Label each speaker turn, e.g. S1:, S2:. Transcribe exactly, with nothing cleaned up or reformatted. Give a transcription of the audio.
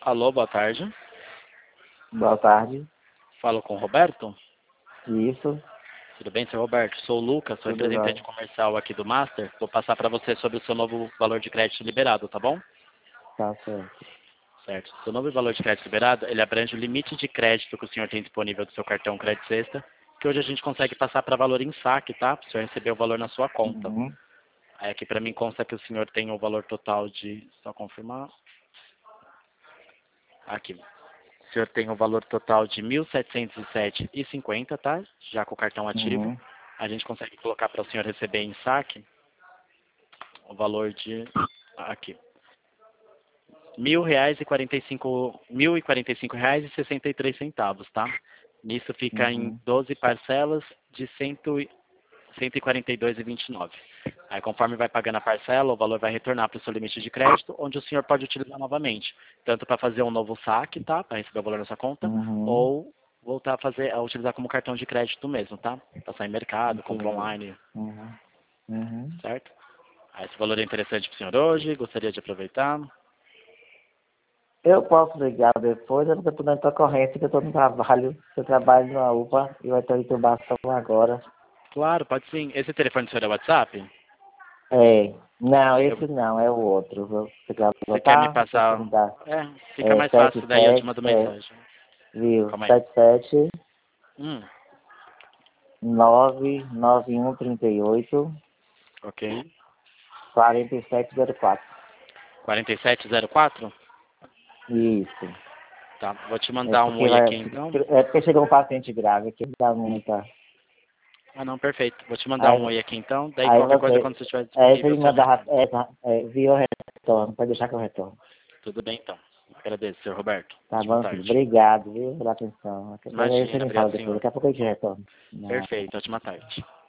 S1: Alô, boa tarde.
S2: Boa tarde.
S1: Falo com o Roberto?
S2: Isso.
S1: Tudo bem, seu Roberto? Sou o Lucas, sou
S2: Tudo
S1: representante
S2: bem.
S1: comercial aqui do Master. Vou passar para você sobre o seu novo valor de crédito liberado, tá bom?
S2: Tá certo.
S1: Certo. Seu novo valor de crédito liberado, ele abrange o limite de crédito que o senhor tem disponível do seu cartão Crédito Sexta, que hoje a gente consegue passar para valor em saque, tá? Para o senhor receber o valor na sua conta.
S2: Uhum.
S1: Aí aqui para mim consta que o senhor tem o valor total de... Só confirmar. Aqui. O senhor tem o valor total de mil setecentos e sete reais e cinquenta centavos, tá? Já com o cartão ativo.
S2: Uhum.
S1: A gente consegue colocar para o senhor receber em saque o valor de... Aqui. Mil reais e quarenta e cinco, mil e quarenta e cinco reais e sessenta e três centavos, tá? Nisso fica em
S2: Uhum.
S1: doze parcelas de cento e quarenta e dois reais e vinte e nove centavos. Aí conforme vai pagando a parcela, o valor vai retornar para o seu limite de crédito, onde o senhor pode utilizar novamente, tanto para fazer um novo saque, tá? Para receber o valor na sua conta,
S2: Uhum.
S1: ou voltar a fazer, a utilizar como cartão de crédito mesmo, tá? Passar em mercado, compra
S2: Entendi.
S1: online,
S2: Uhum. Uhum.
S1: certo? Aí esse valor é interessante para o senhor hoje, gostaria de aproveitar.
S2: Eu posso ligar depois, eu não estou dando ocorrência que eu estou no trabalho. Eu trabalho numa UPA e vai ter intubação agora.
S1: Claro, pode sim. Esse telefone do senhor é WhatsApp?
S2: É. Não,
S1: Eu
S2: esse não, é o outro. Você quer
S1: Você quer me
S2: botar? Você
S1: passar?
S2: me dá.
S1: É, fica
S2: É
S1: mais
S2: sete
S1: fácil, daí eu te
S2: sete
S1: mando
S2: é,
S1: mensagem.
S2: viu?
S1: Calma aí.
S2: sete sete
S1: Hum,
S2: nove nove um trinta e oito
S1: ok.
S2: quarenta e sete zero quatro.
S1: quarenta e sete zero quatro?
S2: Isso.
S1: Tá, vou te
S2: É
S1: mandar um
S2: porque
S1: oi
S2: vai.
S1: aqui então.
S2: É porque chegou um paciente grave aqui, dá muita.
S1: Ah, não, perfeito. Vou te mandar
S2: Aí,
S1: um oi aqui então. Daí
S2: aí
S1: qualquer coisa,
S2: você.
S1: quando você estiver
S2: Aí você
S1: disponível,
S2: me
S1: você
S2: manda
S1: responde.
S2: rap- é, é, via o retorno, pode deixar que eu retorno.
S1: Tudo bem então. Agradeço, senhor Roberto.
S2: Tá
S1: Ótima
S2: bom, filho.
S1: tarde.
S2: Obrigado, viu, pela atenção. Qualquer coisa aí você
S1: Imagina,
S2: me fala
S1: obrigado,
S2: depois.
S1: senhor.
S2: Daqui a pouco eu te retorno.
S1: Perfeito, ótima tarde.